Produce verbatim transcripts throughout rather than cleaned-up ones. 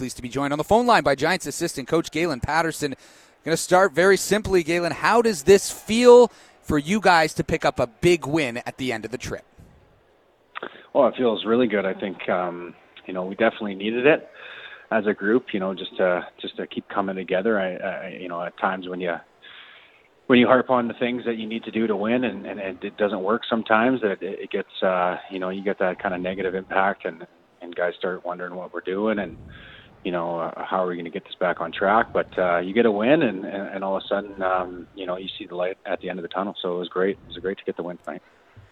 Pleased to be joined on the phone line by Giants assistant coach Galen Patterson. Going to start very simply, Galen. How does this feel for you guys to pick up a big win at the end of the trip? Well, it feels really good. I think um, you know we definitely needed it as a group. You know, just to just to keep coming together. I, I you know at times when you when you harp on the things that you need to do to win, and, and it doesn't work sometimes, that it, it gets uh, you know you get that kind of negative impact, and and guys start wondering what we're doing and. You know, uh, how are we going to get this back on track? But uh, you get a win, and, and, and all of a sudden, um, you know, you see the light at the end of the tunnel. So it was great. It was great to get the win tonight.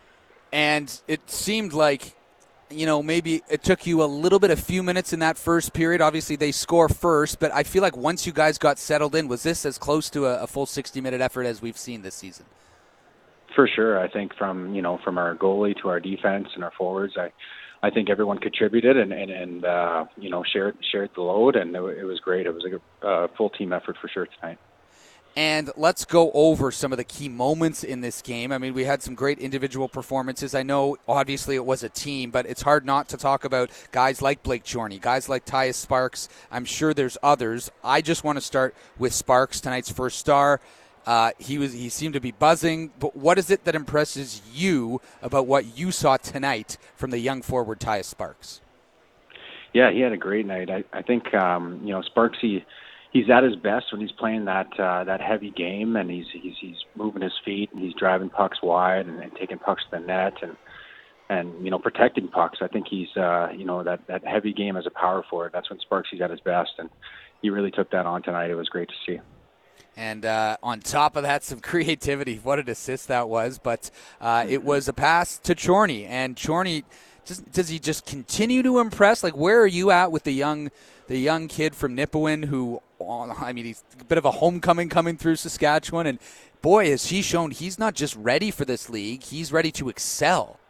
And it seemed like, you know, maybe it took you a little bit, a few minutes in that first period. Obviously, they score first, but I feel like once you guys got settled in, was this as close to a, a full sixty-minute effort as we've seen this season? For sure. I think from, you know, from our goalie to our defense and our forwards, I I think everyone contributed and, and, and uh, you know, shared shared the load, and it, it was great. It was a uh, full team effort for sure tonight. And let's go over some of the key moments in this game. I mean, we had some great individual performances. I know, obviously, it was a team, but it's hard not to talk about guys like Blake Chorney, guys like Tyus Sparks. I'm sure there's others. I just want to start with Sparks, tonight's first star. Uh, he was he seemed to be buzzing, but what is it that impresses you about what you saw tonight from the young forward Tyus Sparks? Yeah, he had a great night. I, I think um, you know Sparks. He he's at his best when he's playing that uh, that heavy game, and he's he's he's moving his feet and he's driving pucks wide and, and taking pucks to the net and and you know protecting pucks. I think he's uh, you know that that heavy game as a power forward. That's when Sparks he's at his best, and he really took that on tonight. It was great to see. And uh, on top of that, some creativity. What an assist that was. But uh, it was a pass to Chorney. And Chorney, just, does he just continue to impress? Like, where are you at with the young the young kid from Nipawin who, I mean, he's a bit of a homecoming coming through Saskatchewan. And, boy, has he shown he's not just ready for this league. He's ready to excel.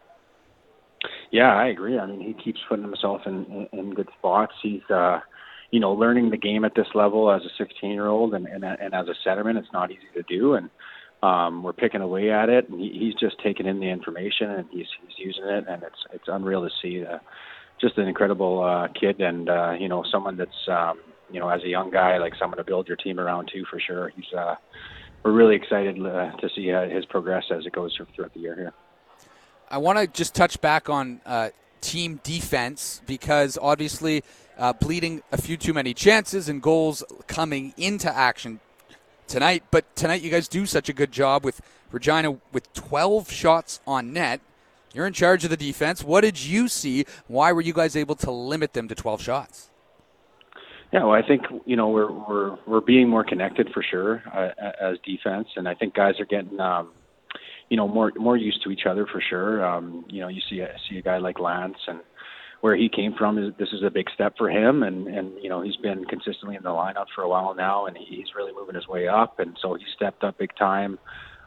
Yeah, I agree. I mean, he keeps putting himself in, in, in good spots. He's uh, – you know, learning the game at this level as a sixteen-year-old and, and, and as a centerman, it's not easy to do. And um, we're picking away at it. And he, he's just taking in the information and he's, he's using it. And it's it's unreal to see. Uh, just an incredible uh, kid and, uh, you know, someone that's, um, you know, as a young guy, like someone to build your team around too, for sure. He's uh, we're really excited uh, to see uh, his progress as it goes throughout the year here. I want to just touch back on uh, team defense because obviously – Uh, bleeding a few too many chances and goals coming into action tonight. But tonight you guys do such a good job with Regina with twelve shots on net. You're in charge of the defense. What did you see? Why were you guys able to limit them to twelve shots? Yeah, well, I think, you know, we're we're we're being more connected for sure uh, as defense. And I think guys are getting, um, you know, more more used to each other for sure. Um, you know, you see a, see a guy like Lance and where he came from, is this is a big step for him. And, and, you know, he's been consistently in the lineup for a while now, and he's really moving his way up. And so he stepped up big time.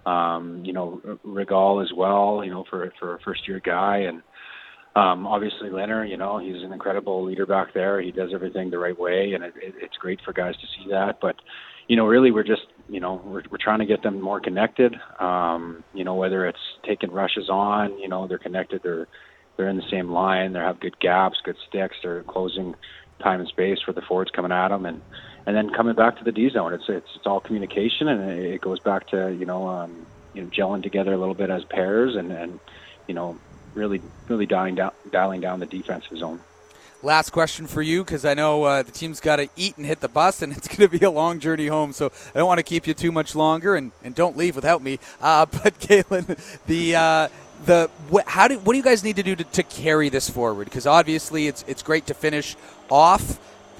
Um, you know, Regal as well, you know, for, for a first year guy. And um, obviously Leonard, you know, he's an incredible leader back there. He does everything the right way. And it, it, it's great for guys to see that. But, you know, really we're just, you know, we're, we're trying to get them more connected. Um, you know, whether it's taking rushes on, you know, they're connected, they're, They're in the same line. They have good gaps, good sticks. They're closing time and space for the forwards coming at them, and and then coming back to the D zone. It's it's, it's all communication, and it goes back to you know um, you know gelling together a little bit as pairs, and, and you know really really dialing down dialing down the defensive zone. Last question for you, because I know uh, the team's got to eat and hit the bus, and it's going to be a long journey home, so I don't want to keep you too much longer, and, and don't leave without me. Uh, but, Galen, the uh, the what, how do what do you guys need to do to, to carry this forward? Because obviously it's it's great to finish off,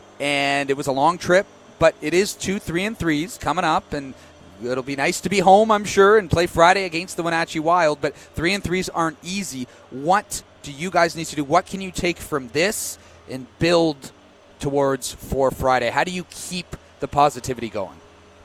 and it was a long trip, but it is two three and threes coming up, and it'll be nice to be home, I'm sure, and play Friday against the Wenatchee Wild. But three and threes aren't easy. What do you guys need to do? What can you take from this and build towards for Friday? How do you keep the positivity going?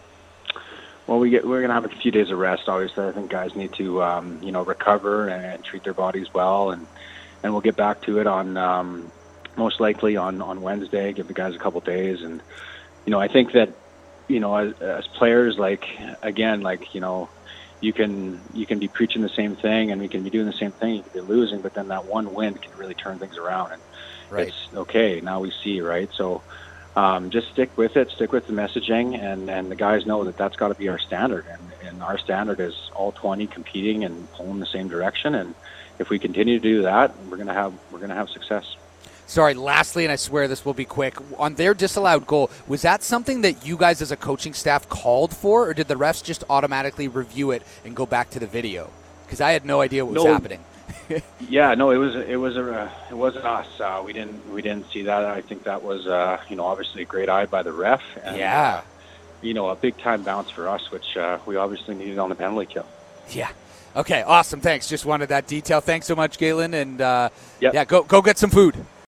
Well, we get, we're going to have a few days of rest. Obviously, I think guys need to, um, you know, recover and, and treat their bodies well, and and we'll get back to it on um, most likely on, on Wednesday. Give the guys a couple days, and you know, I think that, you know, as, as players, like again, like you know, you can you can be preaching the same thing, and we can be doing the same thing. You can be losing, but then that one win can really turn things around, and right. It's okay. Now we see, right? So. um, just stick with it, stick with the messaging, and, and the guys know that that's got to be our standard. And, and our standard is all twenty competing and pulling the same direction. And if we continue to do that, we're gonna have we're gonna have success. Sorry, lastly, and I swear this will be quick, on their disallowed goal, was that something that you guys as a coaching staff called for, or did the refs just automatically review it and go back to the video? Because I had no idea what was no, happening. yeah, no, it was it was a it wasn't us. Uh, we didn't we didn't see that. I think that was uh, you know obviously a great eye by the ref. And, yeah. Uh, you know, a big time bounce for us, which uh, we obviously needed on the penalty kill. Yeah. Okay. Awesome. Thanks. Just wanted that detail. Thanks so much, Galen, and uh, yep. yeah, go go get some food.